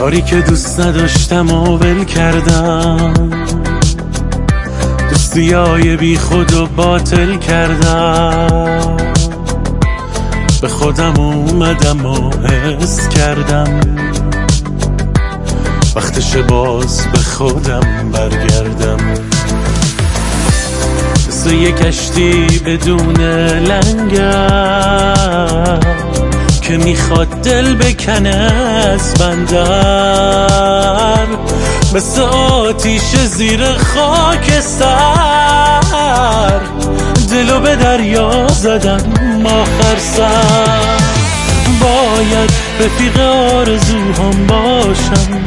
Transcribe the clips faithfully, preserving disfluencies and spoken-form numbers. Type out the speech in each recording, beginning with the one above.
کاری که دوست نداشتم و ول کردم، دوستیای بی خود و باطل کردم. به خودم اومدم و حس کردم وقتش باز به خودم برگردم. مثل یک کشتی بدون لنگر که میخواد دل بکنه از بندر، مثل آتیش زیر خاک سر دلو به دریا زدم آخر سر. باید رفیق آرزوهام باشم،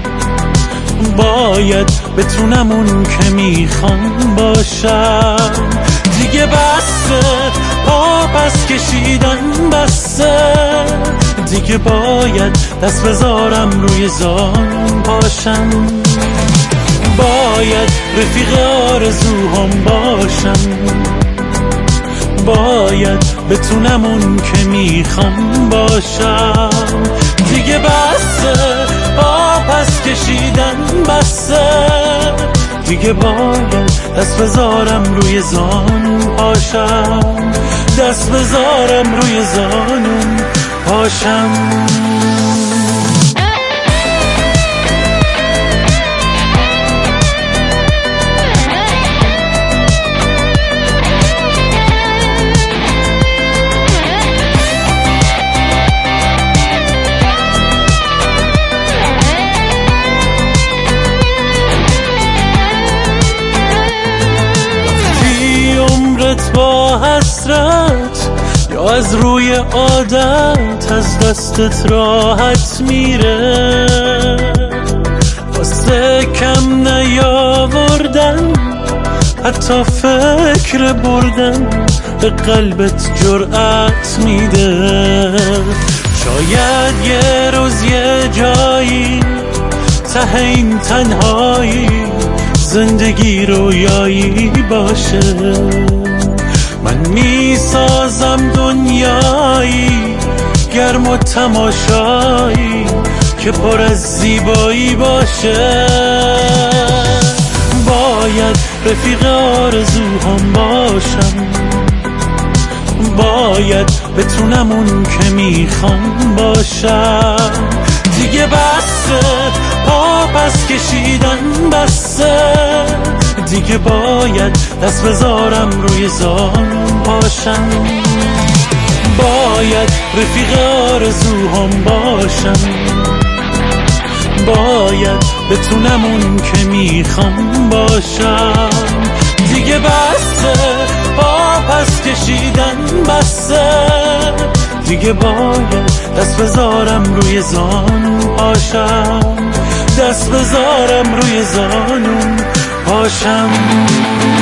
باید بتونم اون که میخوام باشم. دیگه بسه پا پس کشیدن بسه، دیگه باید دست بذارم روی زان پاشم. باید رفیق آرزوهام باشم، باید بتونم اون که میخوام باشم. دیگه بسه پا پس کشیدن بسه، دیگه باید دست بذارم روی زانون پاشم، دست بذارم روی زانون پاشم. با حسرت یا از روی عادت از دستت راحت میره، واسه کم نیاوردن حتی فکر بردن به قلبت جرأت میده. شاید یه روز یه جایی ته این تنهایی زندگی رویایی باشه، من میسازم دنیایی گرم و تماشایی که پر از زیبایی باشه. باید رفیق آرزوهام باشم، باید بتونم اون که میخوام باشم. دیگه بسه پا پس کشیدن بسه، دیگه باید دست بذارم روی زان پاشم. باید رفیق آرزوهام باشم، باید بتونم اون که میخوام باشم. دیگه بسه پا پس کشیدن بسه، دیگه باید دست بذارم روی زانون پاشم، دست بذارم روی زانون پاشم.